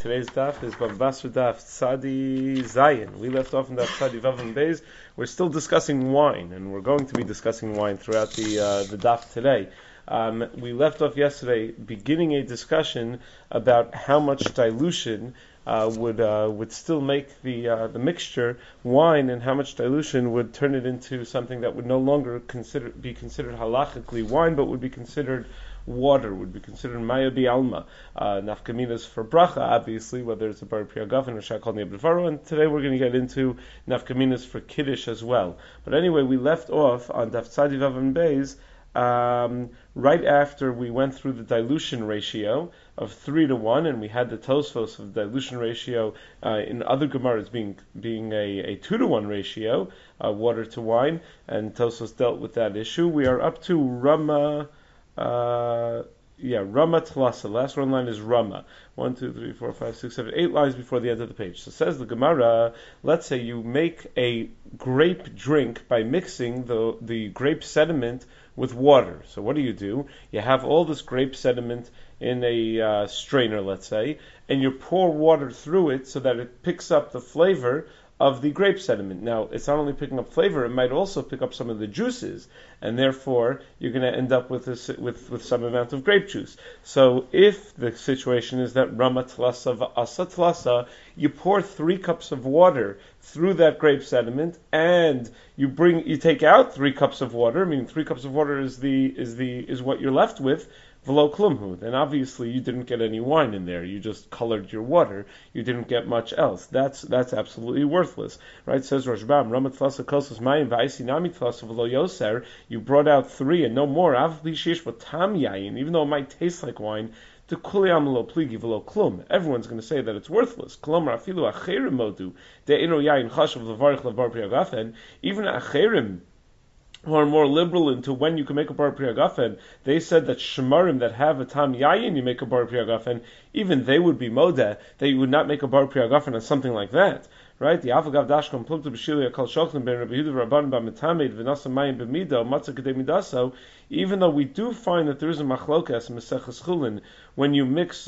Today's daf is Bavasra daf Tzadi Zayin. We left off in daf Tzadi Vav and Beis. We're still discussing wine, and we're going to be discussing wine throughout the daf today. We left off yesterday beginning a discussion about how much dilution would still make the mixture wine, and how much dilution would turn it into something that would no longer be considered halachically wine, but would be considered water, would be considered maya bi'alma. Nafkaminas for bracha, obviously, whether it's a bar priyagafen or shakal ne'abdevaro, and today we're going to get into nafkaminas for kiddush as well. But anyway, we left off on daf tzadi vav and beis, right after we went through the dilution ratio of 3-1, and we had the Tosfos of the dilution ratio in other Gemaras being a 2-1 ratio, water to wine, and Tosfos dealt with that issue. We are up to Rama. Rama Tlasa. Last one line is Rama. 1, 2, 3, 4, 5, 6, 7, 8 lines before the end of the page. So says the Gemara, let's say you make a grape drink by mixing the grape sediment with water. So what do? You have all this grape sediment in a strainer, let's say, and you pour water through it so that it picks up the flavor of the grape sediment. Now, it's not only picking up flavor, it might also pick up some of the juices, and therefore you're going to end up with some amount of grape juice. So if the situation is that Rama Tlasa V'asa Tlasa, you pour 3 cups of water through that grape sediment, and you take out 3 cups of water, meaning 3 cups of water is what you're left with, v'lo klumhu, then obviously you didn't get any wine in there. You just colored your water. You didn't get much else. That's absolutely worthless, right? Says Rashbam, Ramat Tlasa Kosos Mayim V'Aisi Nami Tlasa V'lo Yoser. You brought out 3 and no more. Av Lishish V'Tam Yayin, even though it might taste like wine. To Kuliam Lo Pligi V'Lo Klum. Everyone's going to say that it's worthless. Klomar Afilu Acherim Modu De'ino Yayin Chashav L'Varich L'Var Priagafen. Even Acherim, who are more liberal into when you can make a bar priyagafen, they said that shemarim that have a tam yayin, you make a bar priyagafen, even they would be modeh, that you would not make a bar priyagafen on something like that. Right? The Avagav Dashkam Plukta B'Shili Akal Shochlin Ben Rabbi Yehuda Rabban B'Metamed V'Nasa Mayim B'Mido Matzah Kedei Midaso, even though we do find that there is a machlokas in Maseches Chulin when you mix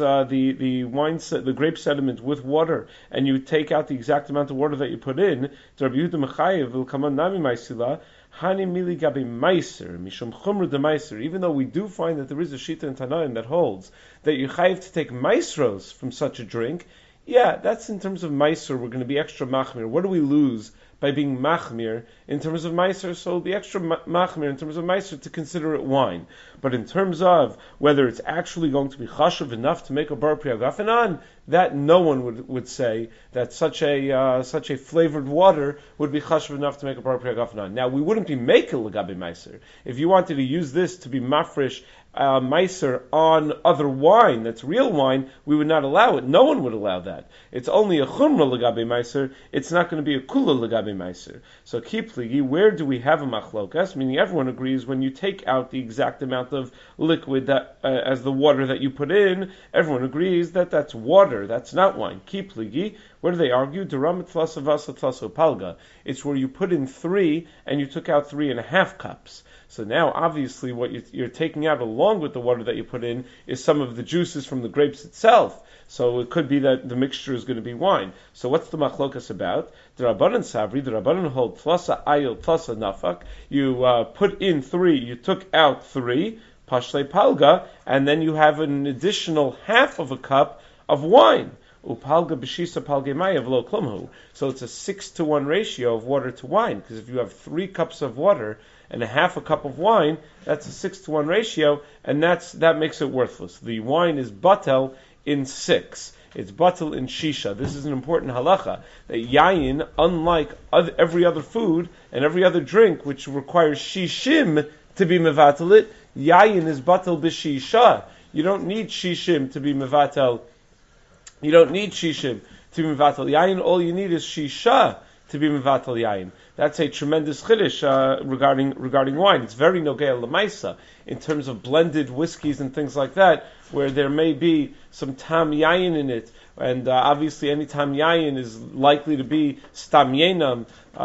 the grape sediment with water and you take out the exact amount of water that you put in, Rabbi Yehuda Mechayev will come on Nami Maisila Hani Mili Gabi Meiser Mishum Chumra de Meiser. Even though we do find that there is a shita in Tanaim that holds that you chayiv to take maisros from such a drink. Yeah, that's in terms of meiser, we're going to be extra machmir. What do we lose by being machmir in terms of meiser? So it'll be extra machmir in terms of meiser to consider it wine. But in terms of whether it's actually going to be chashuv enough to make a bar priyagafen on, that no one would say that such a flavored water would be chashuv enough to make a bar priyagafen on. Now, we wouldn't be making legabe meiser. If you wanted to use this to be mafresh meiser on other wine, that's real wine, we would not allow it. No one would allow that. It's only a chumra legabe meiser. It's not going to be a kula legabe meiser. So keep pligi, where do we have a machlokas? Meaning everyone agrees when you take out the exact amount of liquid that as the water that you put in, everyone agrees that that's water, that's not wine. Keep pligi, where do they argue? Deramat tlasa vasa tlaso palga. It's where you put in 3 and you took out 3.5 cups. So now, obviously, what you're taking out along with the water that you put in is some of the juices from the grapes itself. So it could be that the mixture is going to be wine. So what's the machlokas about? The Rabbanan Savri, the Rabbanan hold tlasa ayil, tlasa nafak. You put in 3, you took out 3, pashle palga, and then you have an additional half of a cup of wine. Upalga b'shisa palge maya v'lo klumhu. So it's a 6-1 ratio of water to wine, because if you have 3 cups of water and a half a cup of wine, that's a 6-1 ratio, and that makes it worthless. The wine is batel in 6. It's batel in shisha. This is an important halacha, that yayin, unlike every other food and every other drink, which requires shishim to be mevatel it, yayin is batel b'shisha. You don't need shishim to be mevatel. You don't need shishim to be mevatel yayin. All you need is shisha to be mevatel yayin. That's a tremendous chiddush regarding wine. It's very nogea lemaisa in terms of blended whiskeys and things like that, where there may be some tam yayin in it, and obviously any tam yayin is likely to be stam yenam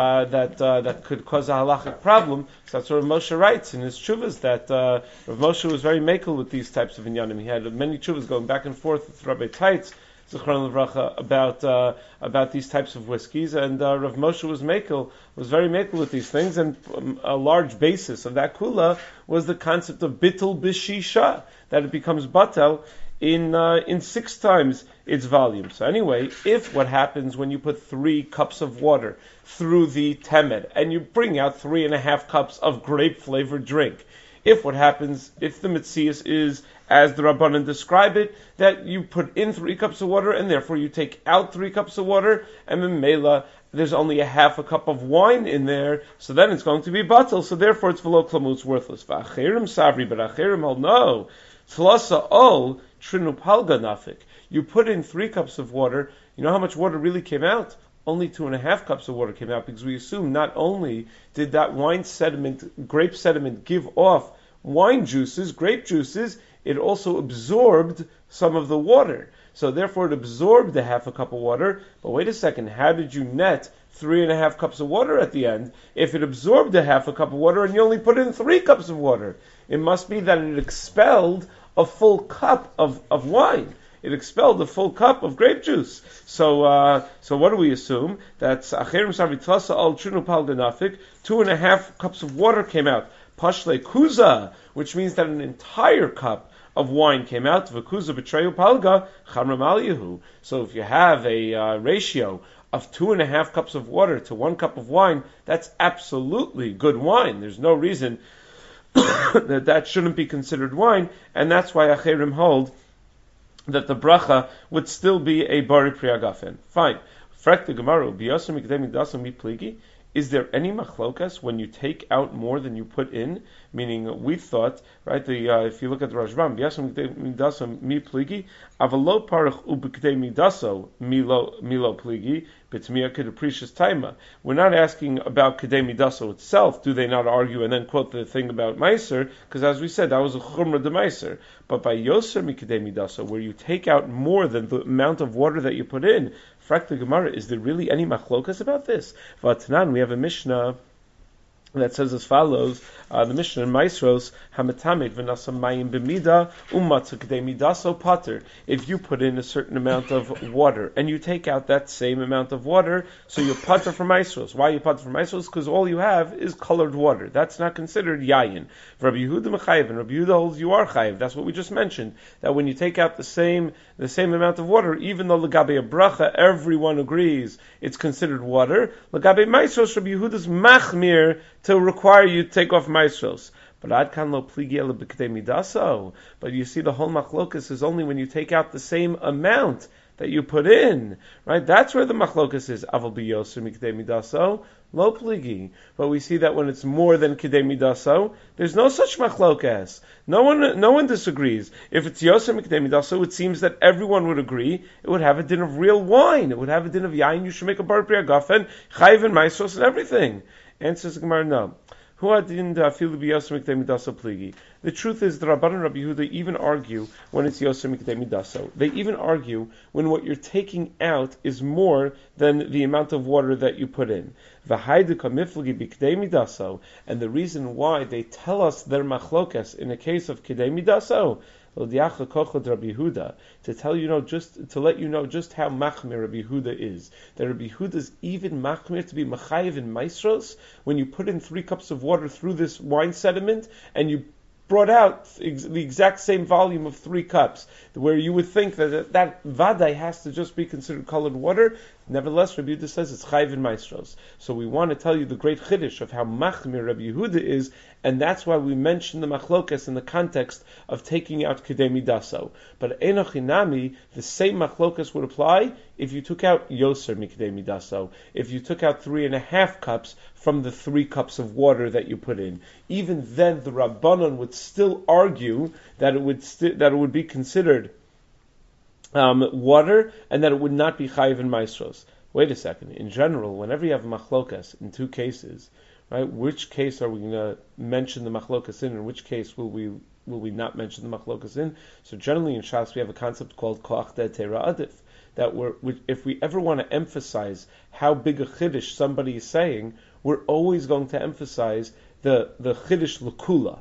that could cause a halachic problem. So that's what Rav Moshe writes in his tshuvas, that Rav Moshe was very makel with these types of inyanim. He had many tshuvas going back and forth with Rabbi Taitz. Zichron Levracha, about these types of whiskeys, and Rav Moshe was very makel with these things, and a large basis of that kula was the concept of bittul b'shisha, that it becomes batel in 6 times its volume. So anyway, if what happens when you put 3 cups of water through the temed and you bring out 3.5 cups of grape flavored drink, if the Metzias is as the Rabbanan describe it, that you put in 3 cups of water and therefore you take out 3 cups of water, and Memela, there's only a half a cup of wine in there, so then it's going to be batel, so therefore it's v'lo klamu, it's worthless. V'achirim sabri, but achirim hold no. Tlasa ol trinu palga nafik. You put in 3 cups of water, you know how much water really came out? Only 2.5 cups of water came out, because we assume not only did that grape sediment give off wine juices, grape juices, it also absorbed some of the water. So therefore it absorbed a half a cup of water. But wait a second, how did you net 3.5 cups of water at the end if it absorbed a half a cup of water and you only put in 3 cups of water? It must be that it expelled a full cup of wine. It expelled a full cup of grape juice. So what do we assume? That's acherim sarvitlasa al trinu pal ganafik. 2.5 cups of water came out. Pashle kuza, which means that an entire cup of wine came out. V'kuza b'treyu palga chamram aliyahu. So if you have a ratio of 2.5 cups of water to 1 cup of wine, that's absolutely good wine. There's no reason that shouldn't be considered wine, and that's why acherim hold that the bracha would still be a bari priagafen. Fine. Frek the Gemara, biyosem mikdei midasam mi pligi. Is there any machlokas when you take out more than you put in? Meaning, we thought, right? If you look at the Rashbam, biyosem mikdei midasam mi pligi, avalo parach ubikdei midaso milo pligi, b'tmiya kedeprecious taima. We're not asking about kedei midaso itself. Do they not argue and then quote the thing about meiser? Because as we said, that was a chumra de meiser. But by yoser mikdei midaso, where you take out more than the amount of water that you put in, Frak the Gemara, is there really any machlokas about this? Vatnan, we have a Mishnah that says as follows, the Mishnah in Maisros, Hamatamed v'nasam mayim b'mida, umatzah k'dei midaso pater. If you put in a certain amount of water, and you take out that same amount of water, so you're pater from Maisros. Why are you pater from Maisros? Because all you have is colored water. That's not considered yayin. Rabbi Yehuda mechayev, and Rabbi Yehuda holds you are chayev. That's what we just mentioned. That when you take out the same amount of water, even though l'gabe a bracha, everyone agrees it's considered water, l'gabe Maisros, Rabbi Yehuda's machmir to require you to take off maestros. But adkan lo pligi ele b'kdei midaso. But you see, the whole machlokas is only when you take out the same amount that you put in, right? That's where the machlokas is. Aval biyoser mikdei midaso lo pligi. But we see that when it's more than kdei midaso, there's no such machlokas. No one disagrees. If it's yoser mikdei midaso, it seems that everyone would agree. It would have a din of real wine. It would have a din of yain. You should make a bar priagafen, chayiv and maestros and everything. Answers the Gemara, no. The truth is, the Rabban and Rabbi Yehuda even argue when it's Yoser Mikdei Midaso. They even argue when what you're taking out is more than the amount of water that you put in. And the reason why they tell us their machlokas in a case of Kidei Midaso, to tell you to let you know just how machmir Rabbi Yehuda is. That Rabbi Yehuda is even machmir to be machayev in maestros when you put in 3 cups of water through this wine sediment and you brought out the exact same volume of 3 cups, where you would think that vadai has to just be considered colored water. Nevertheless, Rabbi Yehuda says it's chayiv in maestros. So we want to tell you the great chiddush of how machmir Rabbi Yehuda is, and that's why we mention the machlokas in the context of taking out kedei midaso. But enochinami, the same machlokas would apply if you took out yoser mikdei midaso. If you took out 3.5 cups from the 3 cups of water that you put in, even then the Rabbanon would still argue that it would be considered water, and that it would not be chayiv in maestros. Wait a second. In general, whenever you have machlokas in 2 cases, right, which case are we going to mention the machlokas in, and which case will we not mention the machlokas in? So generally in Shas we have a concept called koach de teira adif, that if we ever want to emphasize how big a chiddush somebody is saying, we're always going to emphasize the chiddush l'kula.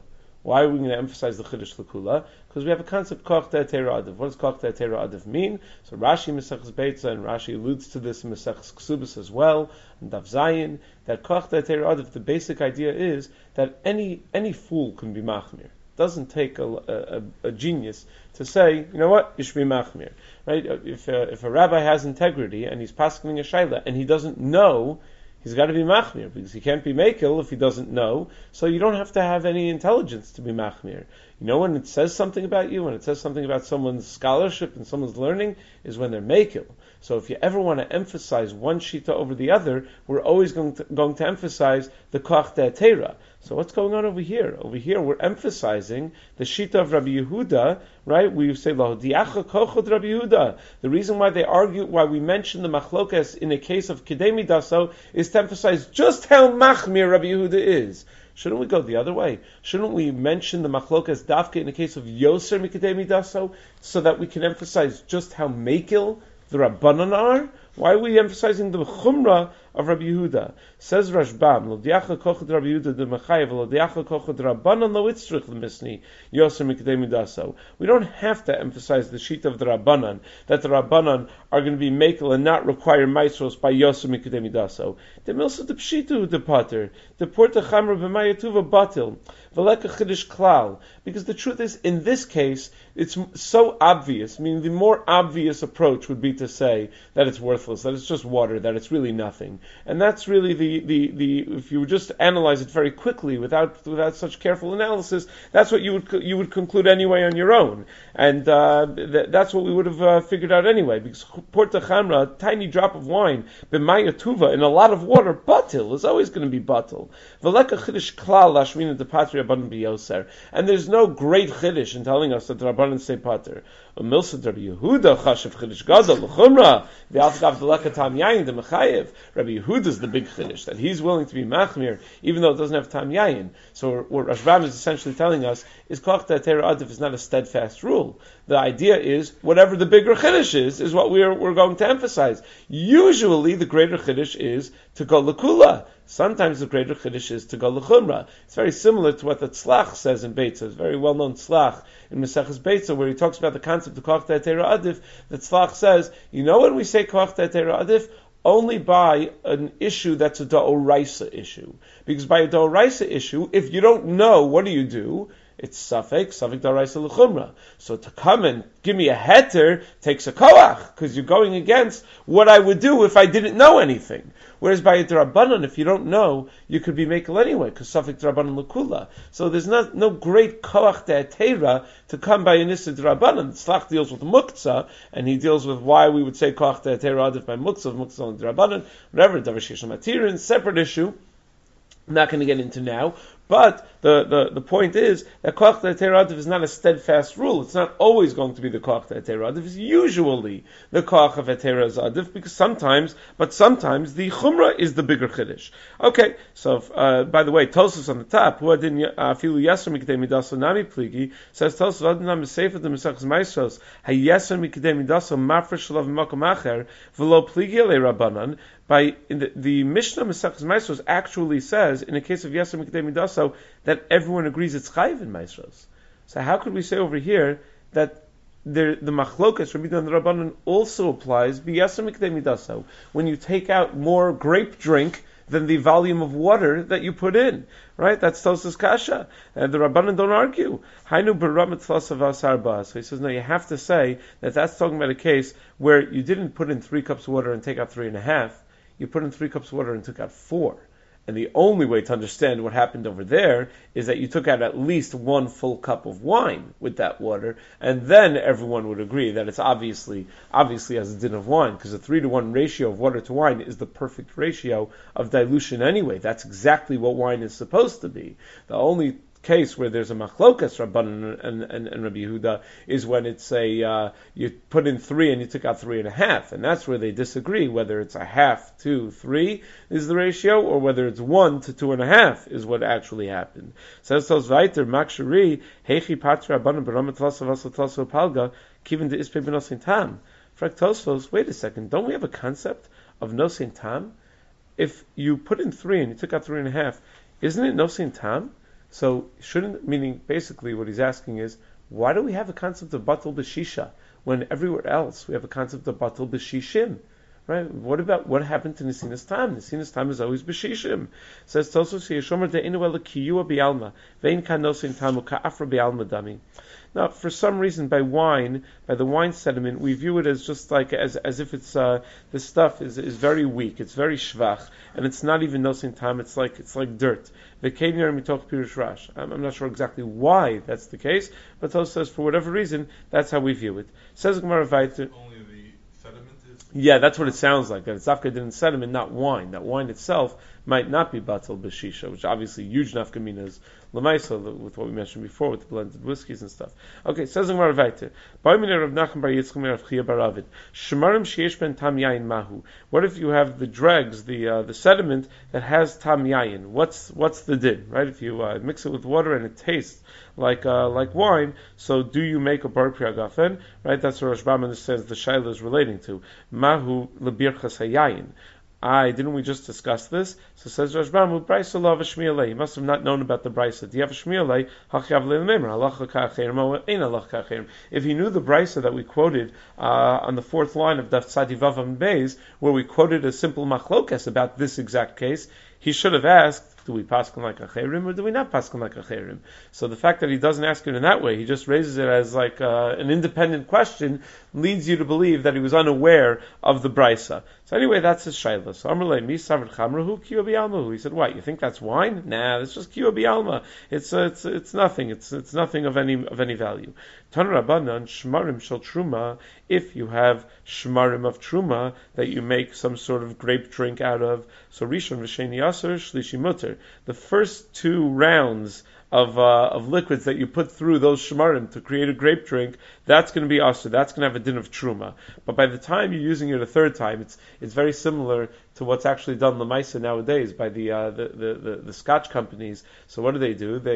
Why are we going to emphasize the Chiddush L'Kula? Because we have a concept Koch Te'atera Adiv. What does Koch Te'atera Adiv mean? So Rashi Maseches Beitza, and Rashi alludes to this in Maseches Ksubas as well, and Daf Zayin, that Koch Te'atera Adiv, the basic idea is that any fool can be Machmir. It doesn't take a genius to say, you know what, you should be Machmir. Right? If a rabbi has integrity and he's paskening a shayla and he doesn't know, he's got to be machmir, because he can't be makil if he doesn't know. So you don't have to have any intelligence to be machmir. You know, when it says something about you, when it says something about someone's scholarship and someone's learning, is when they're makil. So if you ever want to emphasize one shita over the other, we're always going to emphasize the koch de'atera. So what's going on over here? Over here, we're emphasizing the shita of Rabbi Yehuda, right? We say lo diacha kochot Rabbi Yehuda. The reason why they argue, why we mention the machlokas in a case of kidei midaso, is to emphasize just how machmir Rabbi Yehuda is. Shouldn't we go the other way? Shouldn't we mention the machlokas dafke in the case of yoser mikidei midaso, so that we can emphasize just how makil the Rabbanan are? Why are we emphasizing the chumrah of Rabbi Yehuda? Says Rashbam, lo diacha kochot Rabbi Yehuda de mechayev, lo diacha kochot Rabbanan lo itzrich l'misni yoser mikdei midaso. We don't have to emphasize the sheet of the Rabbanan, that the Rabbanan are going to be makel and not require maestros by yoser mikdei midaso. The milsa de pshitu de pater, the porta chamra b'mayatuva batil, v'leka chiddush klal. Because the truth is, in this case, it's so obvious. I mean, the more obvious approach would be to say that it's worthless, that it's just water, that it's really nothing. And that's really the if you just analyze it very quickly without such careful analysis, that's what you would conclude anyway on your own. And that's what we would have figured out anyway, because porta chamra, a tiny drop of wine, b'maya tuva, in a lot of water, batil, is always going to be batil. V'leka chiddush klal lashmina de patri rabbanan biyoser. And there's no great chiddush in telling us that the rabbanan say pater. Milsa Rabbi Yehuda chashav chiddush gadol l'chumra v'altgav deleka tam yayin de mechayev. Rabbi Yehuda is the big chiddush, that he's willing to be machmir even though it doesn't have tam yayin. So what Rashbam is essentially telling us is koch te'atera adif is not a steadfast rule. The idea is whatever the bigger chiddush is what we're going to emphasize. Usually the greater chiddush is to go l'kula. Sometimes the greater chiddush is to go l'chumra. It's very similar to what the Tzlach says in Beitza. It's a very well-known Tzlach in Maseches Beitza, where he talks about the concept of koch te'atera adif. The Tzlach says, you know when we say koch te'atera adif? Only by an issue that's a da'oraisa issue. Because by a da'oraisa issue, if you don't know, what do? It's safek da'oraisa l'chumra. So to come and give me a heter takes a koach, because you're going against what I would do if I didn't know anything. Whereas by a drabanan, if you don't know, you could be makel anyway, because safek drabanan l'kula. So there's no great koach de'atera to come by an issa drabanan. Tzlach deals with muktzah, and he deals with why we would say koach de'atera adif by muktzah and drabanan, whatever, davar sheish matirin, separate issue. I'm not going to get into now, but the point is that koach te'atera adif is not a steadfast rule. It's not always going to be the koach te'atera adif. It's usually the koach of te'atera adif, because sometimes the chumrah is the bigger chiddush. Okay, so by the way, Tosfos on the top, who adin afilu yaser mikdei midaso nami pligi, says Tosfos adin nam sefer the Mesachos Maestros hayaser mikdei midaso mafresh shalav makom acher v'lo pligi le rabbanan. By the Mishnah Mesachos Maestros actually says in the case of yaser mikdei midaso that everyone agrees it's chayiv in Maestros. So how could we say over here that the machlokas Rabbi and the Rabbanan also applies b'yaser mikdei midaso when you take out more grape drink than the volume of water that you put in, right? That's Tosfos kasha, and the Rabbanan don't argue. Hainu b'ramat tlasav asar. So he says no, you have to say that that's talking about a case where you didn't put in 3 cups of water and take out 3.5. You put in 3 cups of water and took out 4. And the only way to understand what happened over there is that you took out at least 1 full cup of wine with that water, and then everyone would agree that it's obviously as a din of wine, because a 3-to-1 ratio of water to wine is the perfect ratio of dilution anyway. That's exactly what wine is supposed to be. The only case where there's a machlokas Rabbanan and Rabbi Yehuda is when it's you put in 3 and you took out 3.5, and that's where they disagree whether it's a half to 3 is the ratio or whether it's 1 to 2.5 is what actually happened. Says Tos Vayter Makshari Heichi Patra Rabbanan B'Ramat Tlasav Palga Kivin de Ispe B'Nosin Tam. Frak Tosfos, wait a second, don't we have a concept of Nosin Tam? If you put in 3 and you took out 3.5, isn't it Nosin Tam? So shouldn't, meaning basically what he's asking is, why do we have a concept of batal b'shisha when everywhere else we have a concept of batal b'shishim? Right? What happened to Nesinas Tam? Nesinas Tam is always b'shishim. Says Tosos Yeshomer de'inu ela kiyua bi'alma ve'in kan nosin tamu ka'afra bi'alma dami. Now, for some reason, by the wine sediment, we view it as just like as if it's this stuff is very weak, it's very shvach, and it's not even nosin tam. It's like dirt. I'm not sure exactly why that's the case, but Tos says for whatever reason that's how we view it. Says Gemara Vayter. Only the sediment is. Yeah, that's what it sounds like. That it's nafka din sediment, not wine. That wine itself might not be batal b'shisha, which obviously huge nafka mina is l'maisa with what we mentioned before with the blended whiskeys and stuff. Okay, says in Gemara Vayter. What if you have the dregs, the sediment that has tam yayin? What's the din, right? If you mix it with water and it tastes like wine, so do you make a bar priagafen? Right? That's what Rosh Bam understands the shaila is relating to. Mahu lebirchas hayayin. Didn't we just discuss this? So says Rosh Bam, Brisa lo v'shmielei. He must have not known about the Brisa. Do you have a shmielei? Hachav le'lemer. Halacha ka'acherim o ein halacha ka'acherim. If he knew the Brisa that we quoted on the fourth line of Daf Tzadi Vav Amud Beis, where we quoted a simple machlokas about this exact case, he should have asked, do we paskin like acherim or do we not paskin like acherim? So the fact that he doesn't ask it in that way, he just raises it as like an independent question, leads you to believe that he was unaware of the brisa. So anyway, that's his shayla. So Amrulay mi saved chamrahu kiyu bi'almahu. He said, "What? You think that's wine? Nah, it's just kiyu bi'alma. It's nothing. It's nothing of any value." Tan Rabbanan shmarim shel truma. If you have shmarim of truma that you make some sort of grape drink out of, so rishon v'sheni aser shlishi muter. The first two rounds of liquids that you put through those shmarim to create a grape drink, that's going to be aser. That's going to have a din of truma. But by the time you're using it a third time, it's very similar to what's actually done lemaisa nowadays by the Scotch companies. So what do? They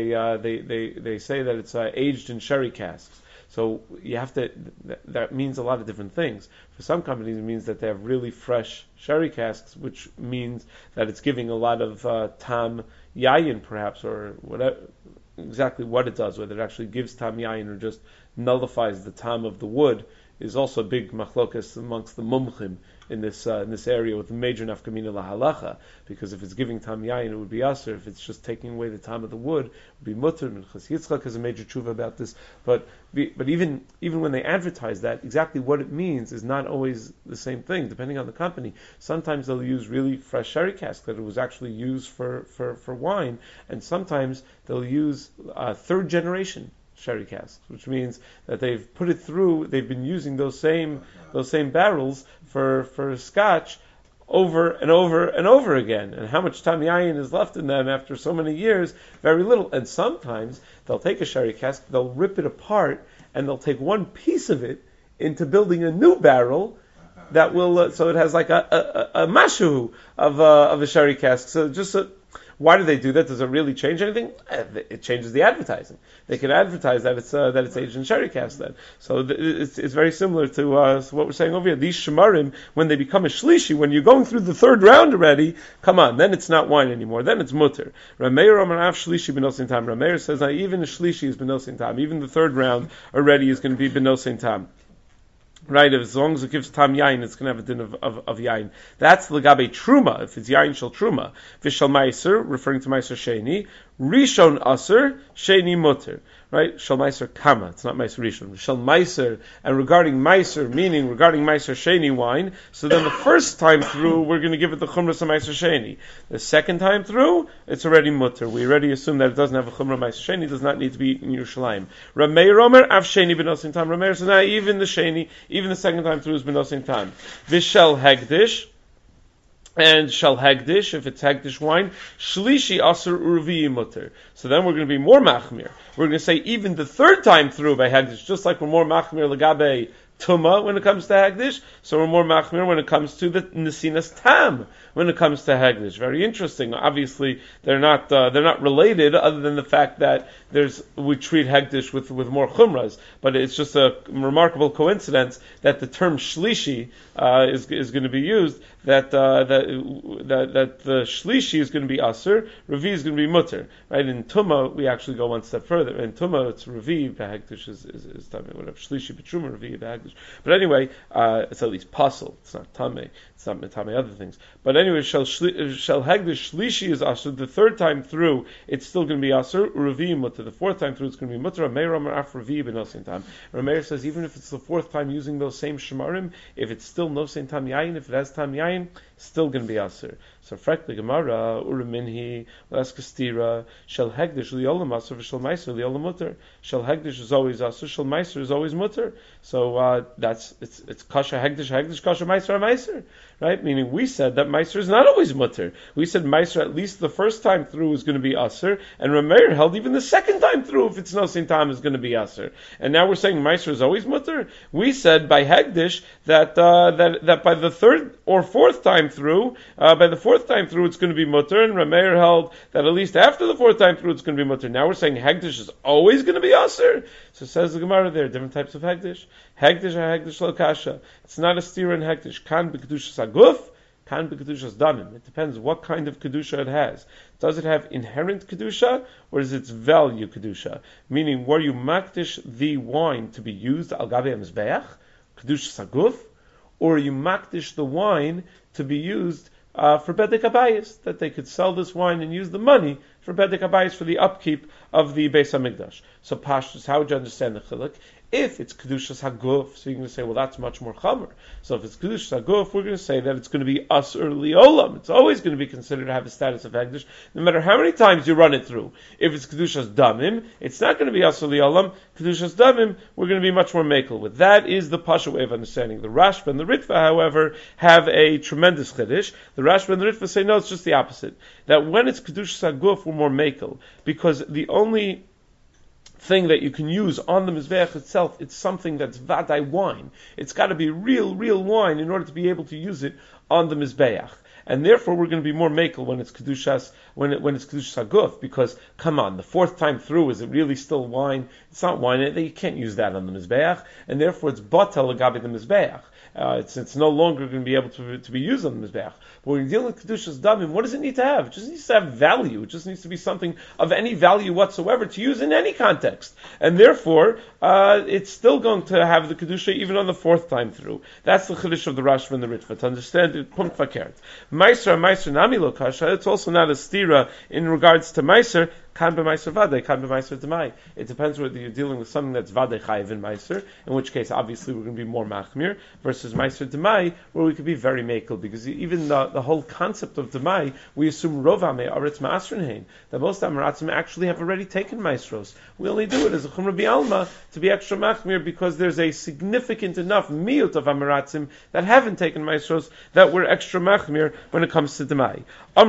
say that it's aged in sherry casks. So you have to. That means a lot of different things. For some companies, it means that they have really fresh sherry casks, which means that it's giving a lot of tam yayin, perhaps, or whatever. Exactly what it does, whether it actually gives tam yayin or just nullifies the tam of the wood, is also a big machlokas amongst the mumchim in this area with the major nafkamina lahalacha. Because if it's giving tam yayin, it would be aser. If it's just taking away the tam of the wood, it would be mutter. And Chas Yitzchak has a major tshuva about this. But even when they advertise that, exactly what it means is not always the same thing, depending on the company. Sometimes they'll use really fresh sherry cask that it was actually used for wine, and sometimes they'll use third generation sherry casks, which means that they've put it through. They've been using those same barrels for Scotch over and over and over again. And how much tam yayin is left in them after so many years? Very little. And sometimes they'll take a sherry cask, they'll rip it apart, and they'll take one piece of it into building a new barrel that will. So it has like a mashu of a sherry cask. So just why do they do that? Does it really change anything? It changes the advertising. They can advertise that it's aged in sherry cask then. So it's very similar to what we're saying over here. These shemarim, when they become a shlishi, when you're going through the third round already, come on, then it's not wine anymore. Then it's mutter. Rameir Amarav shlishi benosin tam. Rameir says now even the shlishi is benosin tam. Even the third round already is going to be benosin tam. Right, as long as it gives tam yain, it's going to have a din of yain. That's legabe truma, if it's yain shel truma. Vishal meiser, referring to meiser sheni. Rishon aser, sheni mutter. Right, shal meiser kama, it's not meiser rishon. Shal meiser, and regarding meiser sheni wine, so then the first time through, we're going to give it the chumras of meiser sheni. The second time through, it's already mutter. We already assume that it doesn't have a chumra meiser sheni, does not need to be eaten in Yerushalayim. Rameir Omer, av sheni benosin tam. Rameir says, now even the sheni, even the second time through is benosin tam. Vishal hegdish, and shal hegdish, if it's hegdish wine, shlishi asur urvi mutter. So then we're going to be more machmir. We're going to say even the third time through by hegdish, just like we're more machmir legabe Tuma when it comes to Hagdish, so we're more machmir when it comes to the Nesinas Tam when it comes to Hagdish. Very interesting. Obviously, they're not related, other than the fact that we treat Hagdish with more chumras. But it's just a remarkable coincidence that the term shlishi is going to be used. That the shlishi is going to be aser, revi is going to be mutter. Right? In Tuma, we actually go one step further. In Tuma, it's revi, Hagdish is whatever shlishi, betruma, revi, Hagdish. But anyway, it's at least possible. It's not tamei. It's not metame other things. But anyway, shall hagdish shlishi is aser. The third time through, it's still going to be aser. Revi mutter. The fourth time through, it's going to be mutter. Meir amar af revi b'nosein tam. Rameir says even if it's the fourth time using those same shemarim, if it's still nosein tam yayin, if it has tam yayin, still going to be aser. So frak the Gemara uraminhi laskastira shall hagdish liolam aser v'shal meiser liolam mutter. Shall hagdish is always aser. Shal meiser is always mutter. So it's kasha hagdish kasha meiser. Right? Meaning we said that Meiser is not always mutter. We said Meiser at least the first time through is going to be Aser, and Rameir held even the second time through, if it's no same time, is going to be Aser. And now we're saying Meiser is always mutter. We said by Hagdish that by the third or fourth time through, it's going to be mutter, and Rameir held that at least after the fourth time through it's going to be mutter. Now we're saying Hagdish is always going to be Aser. So says the Gemara, there are different types of Hagdish. Hagdish lo kasha. It's not a steer in Hagdish. Kan b'kedushas haguf, kan b'kedushas damim. It depends what kind of kedusha it has. Does it have inherent kedusha, or is its value kedusha? Meaning, were you makdish the wine to be used al gabe mizbeach, kedushas haguf, or are you makdish the wine to be used for bedek habayis, that they could sell this wine and use the money for bedek habayis for the upkeep of the Beis Hamikdash. So pashtus, how would you understand the chiluk? If it's Kedushas Haguf, so you're going to say, well, that's much more Chamer. So if it's Kedushas Haguf, we're going to say that it's going to be Asur Liolam. It's always going to be considered to have a status of Hagdish, no matter how many times you run it through. If it's Kedushas Damim, it's not going to be Asur Liolam. Kedushas Damim, we're going to be much more Mekel with. That is the Pasha way of understanding. The Rashba and the Ritva, however, have a tremendous Chiddush. The Rashba and the Ritva say, no, it's just the opposite. That when it's Kedushas Haguf, we're more Mekel. Because the only thing that you can use on the Mizbeach itself, it's something that's vadai wine. It's got to be real wine in order to be able to use it on the Mizbeach. And therefore we're going to be more makel when it's Kedushas, when it's Kedushas Haguf, because, come on, the fourth time through, is it really still wine? It's not wine, you can't use that on the Mizbeach, and therefore it's batel agabi the Mizbeach. It's no longer going to be able to be used on the Mizbeach. But when you're dealing with Kedushas Damim, what does it need to have? It just needs to have value. It just needs to be something of any value whatsoever to use in any context. And therefore, it's still going to have the Kedusha even on the fourth time through. That's the Chiddush of the Rashba and the Ritva. To understand it, Punkt Fakert. Meiser Nami Lo Kasha, it's also not a stira in regards to Meiser. Kan b'meiser vadei, kan b'meiser demai. It depends whether you're dealing with something that's vadei chayiv in meiser, in which case obviously we're going to be more machmir, versus meiser demai, where we could be very makel, because even the whole concept of demai, we assume rov hamei aretz ma'asrin that most amaratzim actually have already taken meisros. We only do it as a chumra bi'alma to be extra machmir, because there's a significant enough miut of amaratzim that haven't taken meisros that we're extra machmir when it comes to demai.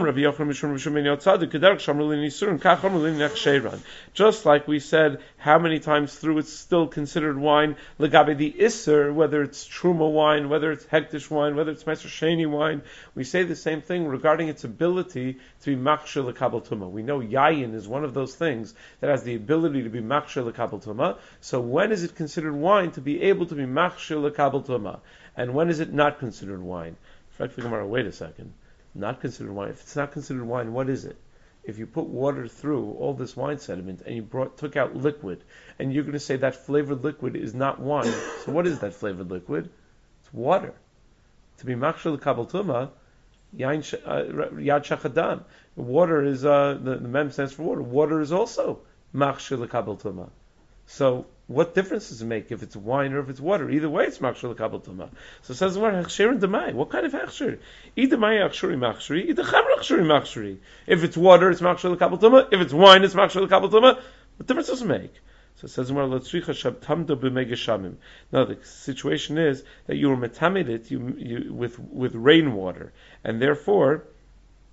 Just like we said, how many times through it's still considered wine, legabe the iser, whether it's truma wine, whether it's hektish wine, whether it's meiser sheni wine, we say the same thing regarding its ability to be makshir lekabel tuma. We know yayin is one of those things that has the ability to be makshir lekabel tuma. So when is it considered wine to be able to be makshir lekabel tuma? And when is it not considered wine? Wait a second. Not considered wine. If it's not considered wine, what is it? If you put water through all this wine sediment and you took out liquid, and you're going to say that flavored liquid is not wine, so what is that flavored liquid? It's water. To be makshir l'kabel tuma, yad shachadam. Water is the mem stands for water. Water is also makshir l'kabel tuma. So what difference does it make if it's wine or if it's water? Either way, it's makshir l'kabel tuma. So it says the word hechsher and demai. What kind of hechsher? Either demai hechshuri machshuri, either chamer hechshuri machshuri. If it's water, it's makshir l'kabel tuma. If it's wine, it's makshir l'kabel tuma. What difference does it make? So it says the word latzricha shabtamdo b'megeshamim. Now the situation is that you were metamid it with rainwater, and therefore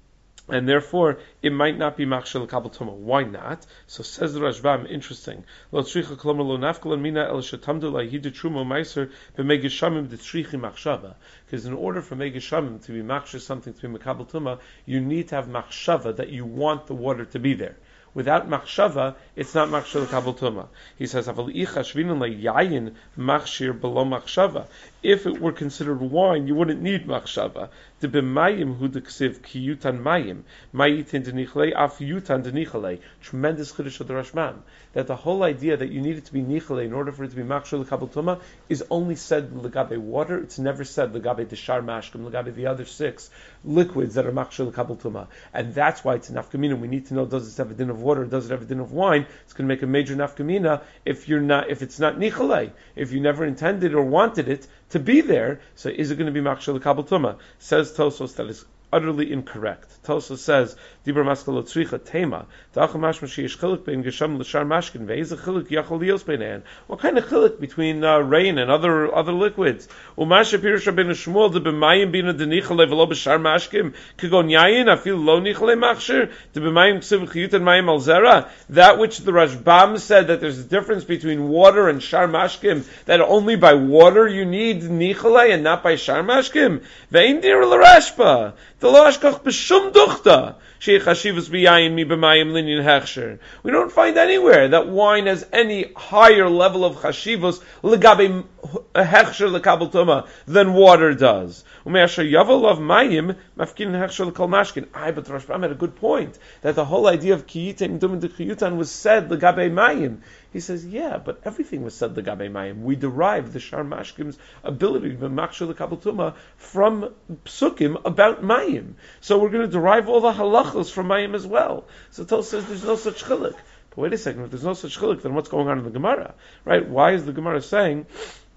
and therefore it might not be machshel kabel tuma. Why not? So says the Rashbam, interesting. Lo tzricha kolomer lo nafkalan mina el shetamdu lahidu trumo meiser b'megishamim detzrichi machshava. Because in order for megishamim to be machshel something to be mekabel tuma, you need to have machshava that you want the water to be there. Without machshava, it's not machshel kabel tuma. He says, "Aval icha shvinin layayin machshir below machshava." If it were considered wine, you wouldn't need machshava. The b'mayim hu deksiv ki yutan mayim mayitin denichalei af yutan denichalei. Tremendous chiddush of the Rashbam, that the whole idea that you need it to be nichalei in order for it to be machshel kabel tuma is only said legabe water. It's never said legabe deshar mashkim, legabe the other 6 liquids that are machshel kabel tuma, and that's why it's an nafkamina. We need to know, does it have a din of water, does it have a din of wine? It's going to make a major nafkamina if it's not nichalei, if you never intended or wanted it to be there. So is it going to be machshel kabel tuma? Says Tosos that is utterly incorrect. Tosos says dibur maskal tzricha tema da'acham mashma sheyesh chiluk bein gesham l'shar mashkin ve'ez chiluk yachol lios beinein. What kind of chiluk between rain and other liquids? Umasha pirush ben Shmuel de b'mayim bina denichale v'lo b'shar mashkim kigon yayin afil lo nichale machshir de b'mayim ksiv chiyut and mayim alzera. That which the Rashbam said that there's a difference between water and shar mashkim, that only by water you need nichale and not by shar mashkim. Ve'in dir l'rashba. We don't find anywhere that wine has any higher level of chashivus legabe hechsher lekabel tuma than water does. But the Rashbam had a good point, that the whole idea of kiyitin dum de kiyutan was said legabe mayim. He says, yeah, but everything was said legabe mayim. We derived the shar mashkim's ability to be machshel lekabel tuma from psukim about mayim. So we're going to derive all the halachos from mayim as well. So Tos says there's no such chiluk. But wait a second, if there's no such chiluk, then what's going on in the Gemara? Right? Why is the Gemara saying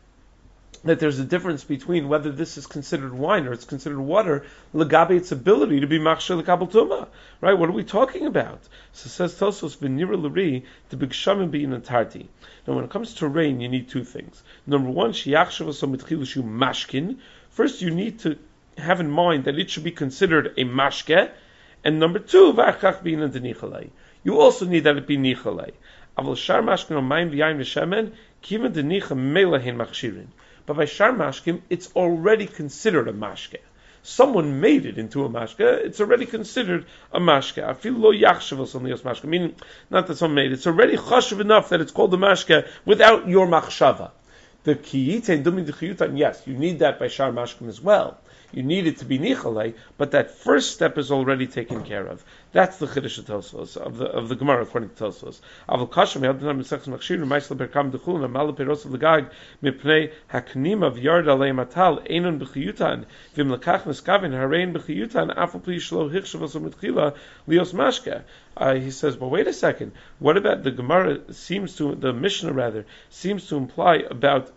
that there's a difference between whether this is considered wine or it's considered water, legabe its ability to be machshel lekabel tuma? Right? What are we talking about? So says Tosos, v'nira l'ri the bigshamim bein entarti. Now, when it comes to rain, you need 2 things. Number 1, sheyachshav aso mitchilushu mashkin. First, you need to have in mind that it should be considered a mashke, and number 2, v'achach bein denichalei. You also need that it be nichalei. Aval shar mashkin o mayim v'yayin v'shemen kima denicha melahin machshirin. But by shar mashkim, it's already considered a mashke. Someone made it into a mashke, it's already considered a mashke. I feel lo yachshavos on the mashke, meaning not that someone made it, it's already chashav enough that it's called a mashke without your machshava. The kiyite dumi d'chiyutan, yes, you need that by shar mashkim as well. You need it to be nichalei, but that first step is already taken care of. That's the chiddush of Tosfos, of the Gemara according to Tosfos. Aval kashem yadnam misachs machshir ma'isla berkam d'chulun amal peros legag mipnei haknim of yard alei matal einon b'chiyutan v'im lekach neskavin harein b'chiyutan afal pli shlo hichshavos u'mitchila lios mashke. He says, but wait a second. What about the Gemara the Mishnah seems to imply about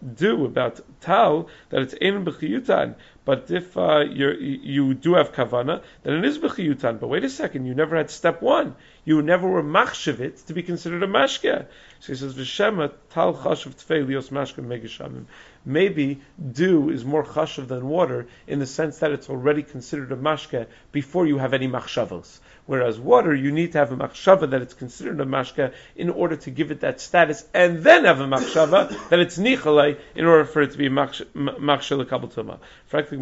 tal, that it's einon b'chiyutan. But if you do have kavana, then it is b'chiyutan. But wait a second, you never had step 1. You never were machshavit to be considered a mashke. So he says, v'shema tal chashav tfei lios mashke megishamim. Maybe dew is more chashav than water in the sense that it's already considered a mashke before you have any machshavos. Whereas water, you need to have a machshava that it's considered a mashke in order to give it that status, and then have a machshava that it's nichalei in order for it to be machshel lekabel tuma. Frankly,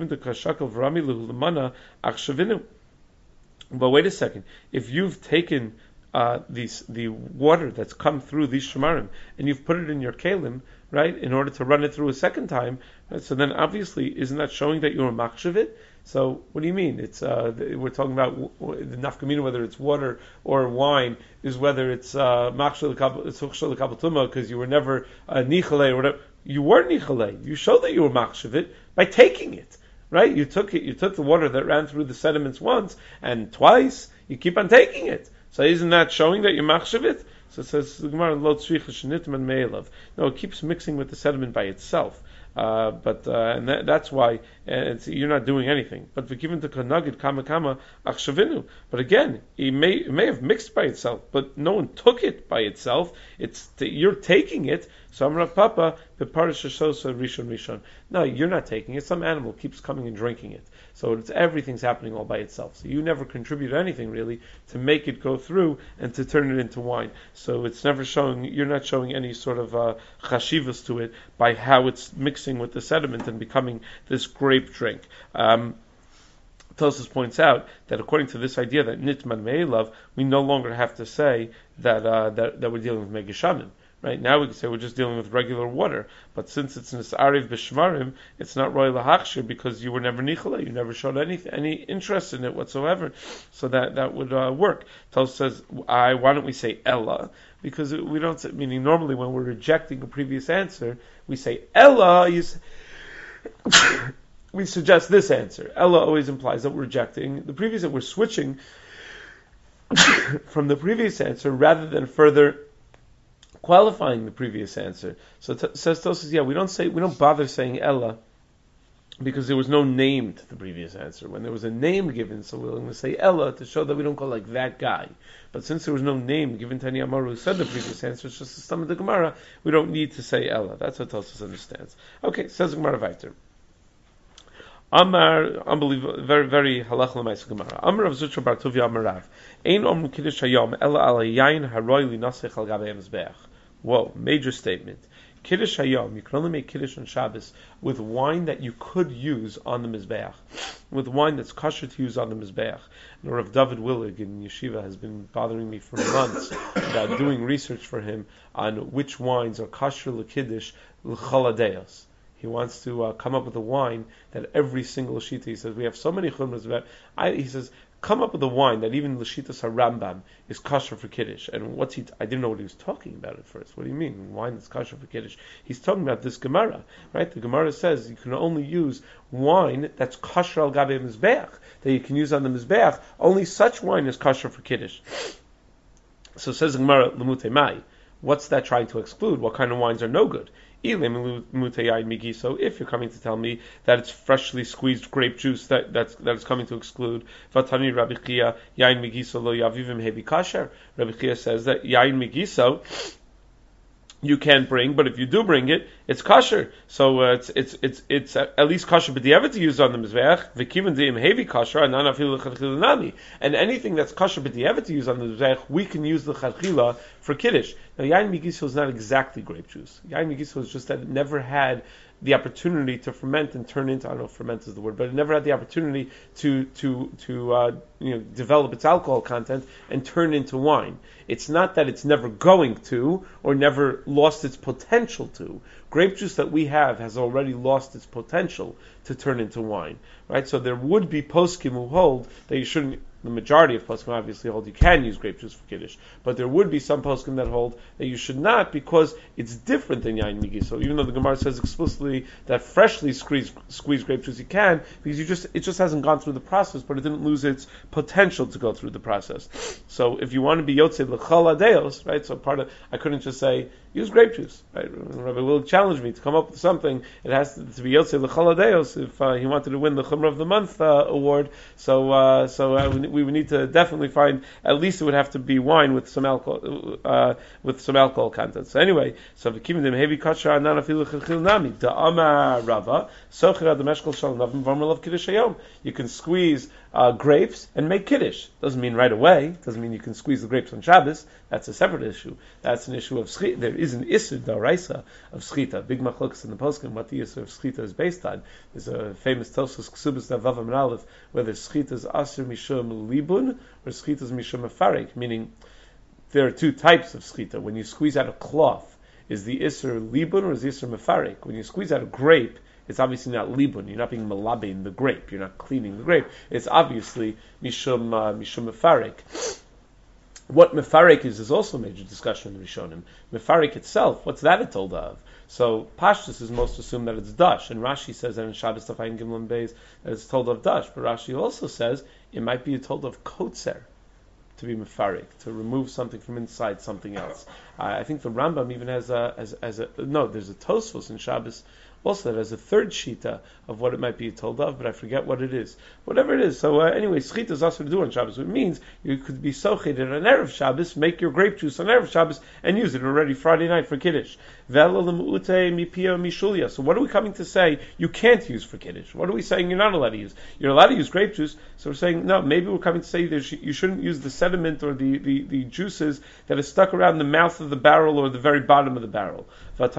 but wait a second. If you've taken the water that's come through these shemarim and you've put it in your kalim, right, in order to run it through a second time, right, so then obviously isn't that showing that you're a machshavit? So what do you mean? It's we're talking about the nafkamina, whether it's water or wine, is whether it's machshel lekabel tuma because you were never nichalei or whatever. You were nichalei. You showed that you were machshavit by taking it, right? You took it. You took the water that ran through the sediments once and twice. You keep on taking it. So isn't that showing that you're machshavit? So it says the Gemara lo tzricha shenitman me'elav. No, it keeps mixing with the sediment by itself. And that's why and you're not doing anything. But given to kanagid kama kama achshavinu. But again, it may have mixed by itself, but no one took it by itself. You're taking it. So Amar Papa beparish shosa rishon. No, you're not taking it. Some animal keeps coming and drinking it. So everything's happening all by itself. So you never contribute anything really to make it go through and to turn it into wine. So it's never showing. You're not showing any sort of chashivas to it by how it's mixing with the sediment and becoming this grape drink. Tosfos points out that according to this idea that nitman me'elav, we no longer have to say that we're dealing with megishamim. Right now we can say we're just dealing with regular water, but since it's nisariv b'shmarim, it's not roy lahachshir because you were never nichala, you never showed any interest in it whatsoever. So that would work. Tosfos says, why don't we say ella? Because we don't say, meaning normally when we're rejecting a previous answer, we say ella. We suggest this answer. Ella always implies that we're rejecting the previous, that we're switching from the previous answer rather than further qualifying the previous answer. So says Tosfos, we don't bother saying Ella because there was no name to the previous answer. When there was a name given, so we're going to say Ella to show that we don't go like that guy. But since there was no name given to any Amaru who said the previous answer, it's just the stomach of the Gemara, we don't need to say Ella. That's what Tosfos understands. Okay, says the Gemara weiter. Amar, unbelievable, very, very halach l'maisa Gemara. Amar Rav Zutra bar Tuvia Amar Rav. Ein omrim kiddush hayom ela ala yain haroy linasech al gabei mizbeach. Whoa, major statement. Kiddush hayom, you can only make kiddush on Shabbos with wine that you could use on the mizbeach, with wine that's kosher to use on the mizbeach. And Rav David Willig in Yeshiva has been bothering me for months about doing research for him on which wines are kosher l'kiddush l'chaladeos. He wants to come up with a wine that every single shita, he says, we have so many chumras about, he says, come up with a wine that even l'shitas harambam is kosher for kiddush. And I didn't know what he was talking about at first. What do you mean, wine that's kosher for kiddush? He's talking about this Gemara, right? The Gemara says you can only use wine that's kosher al gabe mizbeach, that you can use on the mizbeach. Only such wine is kosher for kiddush. So says the Gemara, l'mutei mai. What's that trying to exclude? What kind of wines are no good? So if you're coming to tell me that it's freshly squeezed grape juice that is coming to exclude, Vatani Rabbi Chia yain migiso lo yavivim hebi kasher. Rabbi Chia says that yain migiso you can't bring, but if you do bring it, it's kosher. So it's at least kosher b'diavad to use on the mizbeach. V'kiven deim heavy kosher and nanafilu l'chadchila. And anything that's kosher b'diavad to use on the mizbeach, we can use the l'chadchila for kiddush. Now, yain migiso is not exactly grape juice. Yain migiso is just that it never had the opportunity to ferment and turn into, I don't know if ferment is the word, but it never had the opportunity to develop its alcohol content and turn into wine. It's not that it's never going to or never lost its potential to. Grape juice that we have has already lost its potential to turn into wine, right? So there would be poskim who hold that you shouldn't. The majority of poskim obviously hold you can use grape juice for kiddush, but there would be some poskim that hold that you should not because it's different than yain migi. So even though the Gemara says explicitly that freshly squeezed grape juice you can, because it just hasn't gone through the process, but it didn't lose its potential to go through the process. So if you want to be yotzei l'chol adeos, right? So I couldn't just say use grape juice, right? Rabbi will challenge me to come up with something. It has to be yotzei l'chol adeos if he wanted to win the Chumrah of the Month award. We would need to definitely find, at least it would have to be wine with some alcohol content. So anyway, so v'kivim dem heavy kosher anan afilu chilchil nami da'amar Rava socher ad meshkol shal navim v'amrulav kiddush hayom. You can squeeze grapes and make kiddush. Doesn't mean right away. Doesn't mean you can squeeze the grapes on Shabbos. That's a separate issue. That's an issue of schita. There is an isur daraisa of schita. Big machlokas in the poskim what the isur of schita is based on. There's a famous Tosfos Ksubas Davav Amar Aleph whether schita is asur mishum libun or schita is mishum afarik. Meaning there are two types of schita. When you squeeze out a cloth, is the isur libun or is the isur mafarik? When you squeeze out a grape, it's obviously not libun. You're not being malabein the grape. You're not cleaning the grape. It's obviously mishum mefarik. What mefarik is also a major discussion in the Rishonim. Mefarik itself, what's that a told of? So Pashtus is most assumed that it's dash, and Rashi says that in Shabbos Tafayin Gimlin Beis that it's told of dash. But Rashi also says it might be a told of kotzer, to be mefarik, to remove something from inside something else. I think the Rambam even has there's a Tosfos in Shabbos also that has a third shita of what it might be told of, but I forget what it is. Whatever it is. So anyway, schita is also to do on Shabbos. It means you could be sochid on Erev Shabbos, make your grape juice on Erev Shabbos, and use it already Friday night for Kiddush. So what are we coming to say you can't use for Kiddush? What are we saying you're not allowed to use? You're allowed to use grape juice, so we're saying, no, maybe we're coming to say you shouldn't use the sediment or the juices that are stuck around the mouth of the barrel or the very bottom of the barrel. But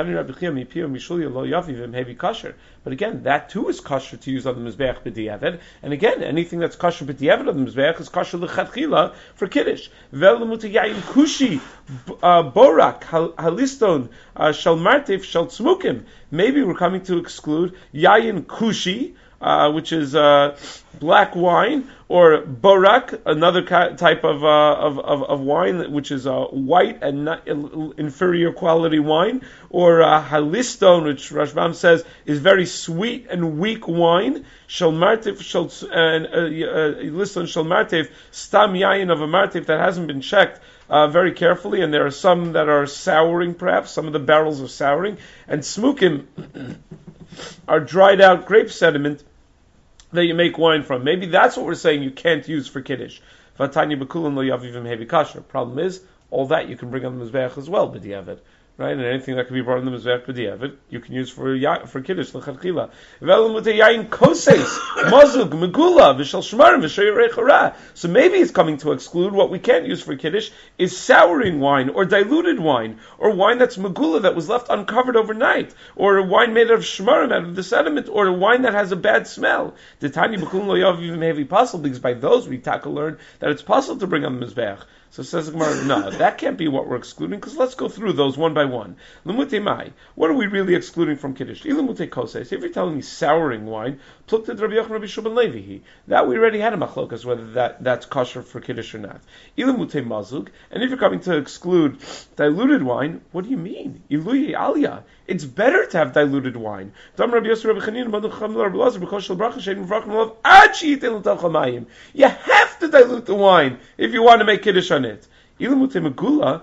again, that too is kosher to use on the Mizbeach b'diavad. And again, anything that's kosher b'diavad on the Mizbeach is kosher l'chatchila for Kiddush. Kushi, borak, haliston, shal martif, shal tzmukim. Maybe we're coming to exclude yayin kushi, which is black wine, or borak, another type of wine, which is white and not inferior quality wine, or haliston, which Rashbam says is very sweet and weak wine. Shal martif, liston shal martif, stam yayin of a martif that hasn't been checked very carefully, and there are some that are souring, perhaps some of the barrels are souring, and smukim are dried out grape sediment that you make wine from. Maybe that's what we're saying you can't use for Kiddush. Vatanya b'kulan lo yavivim hevi kasher. Problem is, all that you can bring on the Mizbeach as well, b'diavad. Right? And anything that can be brought on the Mizbeach b'diavad, you can use for Kiddush, l'chadchila. V'elamute yayin koses, mazug, megula, v'shal shmarim, v'shayirei chara. So maybe it's coming to exclude what we can't use for Kiddush is souring wine, or diluted wine, or wine that's megula that was left uncovered overnight, or a wine made of shmarim, out of the sediment, or a wine that has a bad smell. The tanya b'kulan lo yavivim hevi possible, because by those we learn that it's possible to bring on the Mizbeach. So says the Gemara, no, that can't be what we're excluding, because let's go through those one by one. Lemute mai, what are we really excluding from Kiddush? Ilemute koses, if you're telling me souring wine, plukted Rabbi Yochanan Rabbi Shuban Levi, that we already had a machlokas, whether that's kosher for Kiddush or not. Ilemute mazug, and if you're coming to exclude diluted wine, what do you mean? Iluye aliyah, it's better to have diluted wine. You have to dilute the wine if you want to make Kiddush on it. If you want to be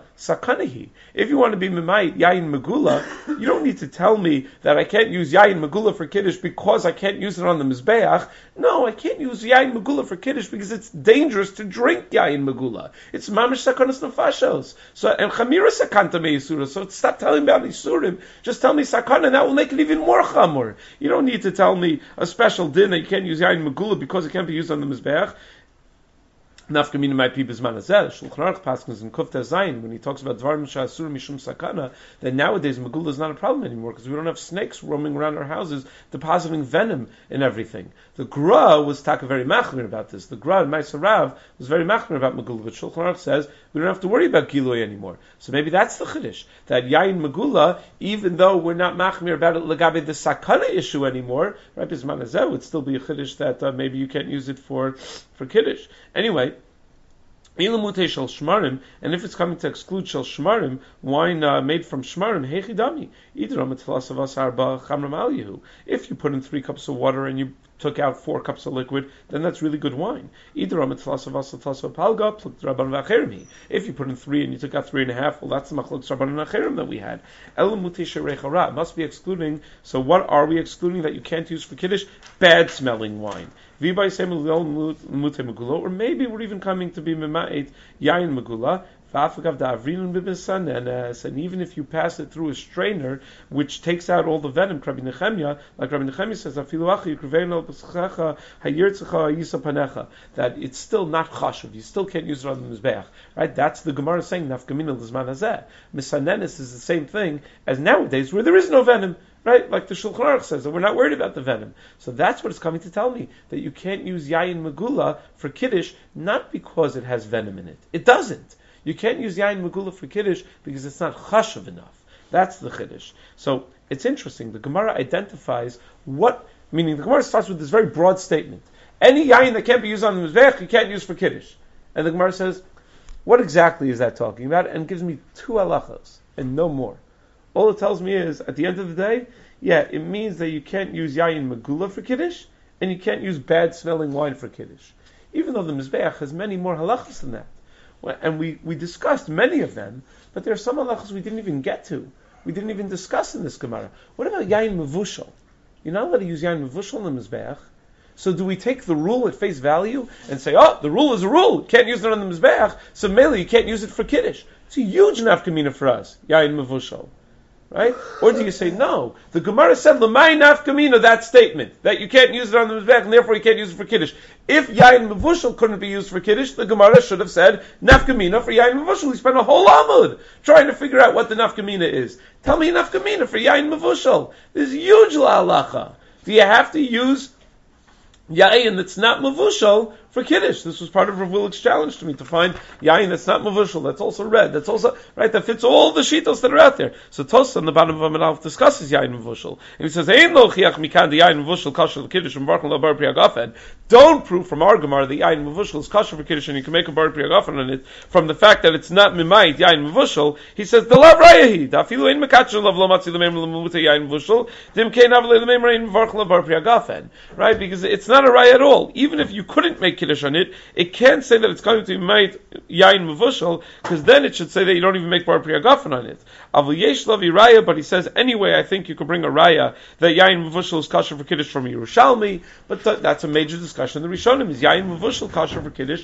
Memait Yayin Megula, you don't need to tell me that I can't use Yayin Megula for Kiddush because I can't use it on the Mizbeach. No, I can't use Yayin Megula for Kiddush because it's dangerous to drink Yayin Megula. It's Mamish Sakanas Nefashos. So, and Chamira Sakanta Me'Yisura. So stop telling me about Yisurim. Just tell me Sakana, and that will make it even more Chamor. You don't need to tell me a special din that you can't use Yayin Megula because it can't be used on the Mizbeach. Nafkamina might be Bizman Azel. Shulchan Aruch Paskins in Kufta Zayin, when he talks about Dvarim Sha'asur Mishum Sakana, that nowadays Megula is not a problem anymore because we don't have snakes roaming around our houses depositing venom in everything. The Gra was taka very machmir about this. The Gra in Ma'aser Rav was very machmir about Megula, but Shulchan Aruch says we don't have to worry about Gilui anymore. So maybe that's the Chiddush, that Yayin Megula, even though we're not machmir about it Lagabe the Sakana issue anymore, right? Bizman Azel would still be a Chiddush that maybe you can't use it for Kiddush. Anyway, Ilamute shel shmarim, and if it's coming to exclude shel shmarim, wine made from shmarim, hechidami, if you put in 3 cups of water and you took out 4 cups of liquid, then that's really good wine. If you put in 3 and you took out 3.5, well, that's the machlokes rabban and acherim that we had. It must be excluding. So what are we excluding that you can't use for Kiddush? Bad smelling wine. Or maybe we're even coming to be mema'et yayin megula. And even if you pass it through a strainer, which takes out all the venom, like Rabbi Nechemia says, that it's still not chashuv. You still can't use it on the mizbeach, right? That's the Gemara saying nafkamina l'zman hazeh. Misanenis is the same thing as nowadays, where there is no venom. Right, like the Shulchan Aruch says, that we're not worried about the venom. So that's what it's coming to tell me, that you can't use yayin megula for Kiddush, not because it has venom in it. It doesn't. You can't use yayin megula for Kiddush because it's not chashuv enough. That's the Kiddush. So it's interesting. The Gemara identifies meaning the Gemara starts with this very broad statement. Any yayin that can't be used on the mizbeach, you can't use for Kiddush. And the Gemara says, what exactly is that talking about? And gives me 2 halachos and no more. All it tells me is, at the end of the day, it means that you can't use yayin megula for Kiddush, and you can't use bad smelling wine for Kiddush. Even though the Mizbeach has many more halachas than that. And we discussed many of them, but there are some halachas we didn't even get to. we didn't even discuss in this Gemara. What about yayin mevushal? You're not allowed to use yayin mevushal in the mizbeach. So do we take the rule at face value and say, oh, the rule is a rule, you can't use it on the mizbeach, so mainly you can't use it for kiddush? It's a huge nafkamina for us, yayin mevushal. Right? Or do you say, no, the Gemara said, L'may nafkamina, that statement, that you can't use it on the mizbeach, and therefore you can't use it for kiddush. If yayin mevushal couldn't be used for kiddush, the Gemara should have said, nafkamina for yayin mevushal. We spent a whole amud trying to figure out what the nafkamina is. Tell me nafkamina for yayin mevushal. This is huge la'alacha. Do you have to use yayin that's not mevushal for kiddush? This was part of Rav Willick's challenge to me, to find yayin that's not mevushal, that's also red, that's also, right, that fits all the shitos that are out there. So Tosfos on the bottom of Amud discusses yayin mevushal. And he says, Ein lo chiach mikan the yayin mevushal kasher l'kiddush and barchen lo bar priyagafen. Don't prove from our Gemara that yayin mevushal is kasher for kiddush and you can make a bar priyagafen on it from the fact that it's not mimayit yayin mevushal. He says, the lav rayahi, da afilu ein mekatcher lav lo matzi l'meim l'muta yayin mevushal, dim kein av l'meim rein barchen lo bar priyagafen. Right, because it's not a raya at all. Even if you couldn't make kiddush on it, it can't say that it's going to be made yayin mevushal, because then it should say that you don't even make bar priyagafen on it. Avul yesh lavi raya, but he says anyway, I think you could bring a raya that yayin mevushal is kasher for kiddush from Yerushalmi, but that's a major discussion. The Rishonim is yayin mevushal kasher for kiddush,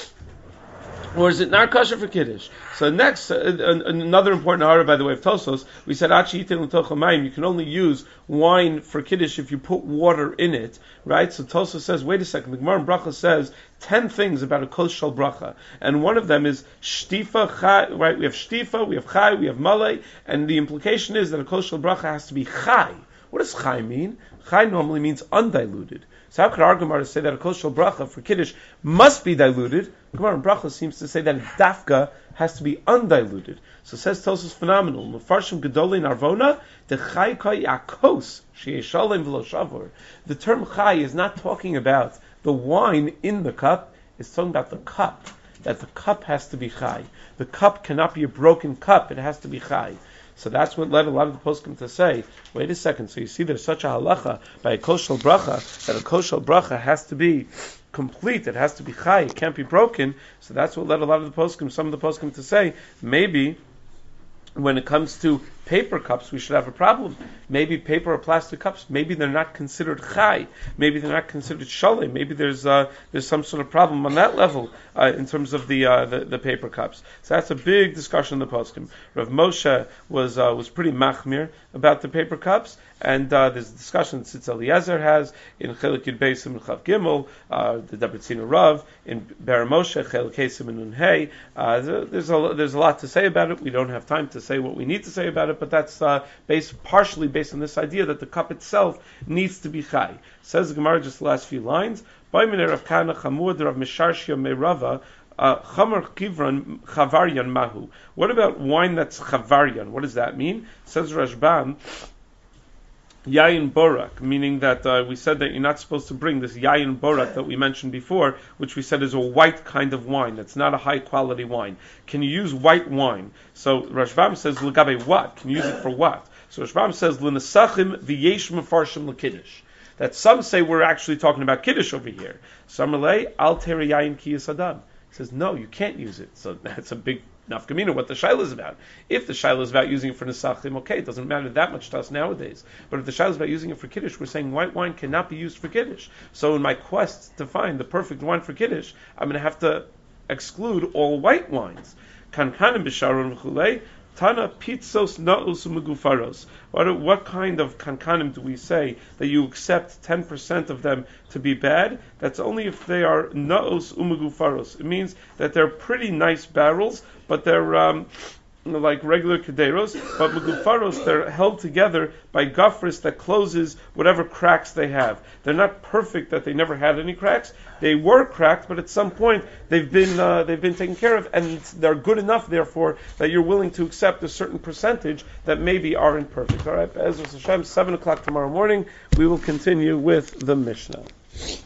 or is it not kasher for kiddush? So next, another important hara, by the way, of Tosfos, we said you can only use wine for kiddush if you put water in it, right? So Tosfos says, wait a second, the Gemara in Bracha says 10 things about a kos shel bracha, and one of them is shtifa chai, right? We have shtifa, we have chai, we have malay, and the implication is that a kos shel bracha has to be chai. What does chai mean? Chai normally means undiluted. So how could our Gemara say that a kos shel bracha for kiddush must be diluted? Gemara in Bracha seems to say that dafka has to be undiluted. So says Tosfos phenomenal. Mefarshim gedolei narvona de chai kai akos sheyeshalem v'lo shavor. The term chai is not talking about the wine in the cup. It's talking about the cup. That the cup has to be chai. The cup cannot be a broken cup. It has to be chai. So that's what led a lot of the poskim to say, wait a second, so you see there's such a halacha by a kos shel bracha, that a kos shel bracha has to be complete, it has to be chai, it can't be broken. So that's what led a lot of the poskim, some of the poskim to say, maybe when it comes to paper cups, we should have a problem. Maybe paper or plastic cups, maybe they're not considered chai, maybe they're not considered shalem, maybe there's some sort of problem on that level in terms of the paper cups. So that's a big discussion in the poskim. Rav Moshe was pretty machmir about the paper cups, and there's a discussion that Tzitz Eliezer has in Chelik Yud Beis and Chav Gimel, the Dabritzina Rav in Ber Moshe Chelik Hesim and Nun Hey. There's a lot to say about it. We don't have time to say what we need to say about it, but that's partially based on this idea that the cup itself needs to be chai. Says the Gemara, just the last few lines. What about wine that's chavaryan? What does that mean? Says Rashbam, yayin borak, meaning that we said that you're not supposed to bring this yayin borak that we mentioned before, which we said is a white kind of wine. It's not a high quality wine. Can you use white wine? So Rashbam says, l'gabe what? Can you use it for what? So Rashbam says, l'nesachim v'yesh mefarshim l'kiddush. That some say we're actually talking about kiddush over here. Some relay, al teri yayin ki yisadam. He says, no, you can't use it. So that's a big nafkamina, what the shaila is about. If the shaila is about using it for nesachim, okay, it doesn't matter that much to us nowadays. But if the shaila is about using it for kiddush, we're saying white wine cannot be used for kiddush. So in my quest to find the perfect wine for kiddush, I'm going to have to exclude all white wines. Kankanim b'sharon v'chulei, Tana pitzos na'us umegufaros. What kind of kankanim do we say that you accept 10% of them to be bad? That's only if they are na'us umegufaros. It means that they're pretty nice barrels, but they're like regular kederos, but megufaros, they're held together by gafris that closes whatever cracks they have. They're not perfect that they never had any cracks. They were cracked, but at some point they've been taken care of, and they're good enough, therefore, that you're willing to accept a certain percentage that maybe aren't perfect. All right, Be'ezus Hashem, 7 o'clock tomorrow morning, we will continue with the Mishnah.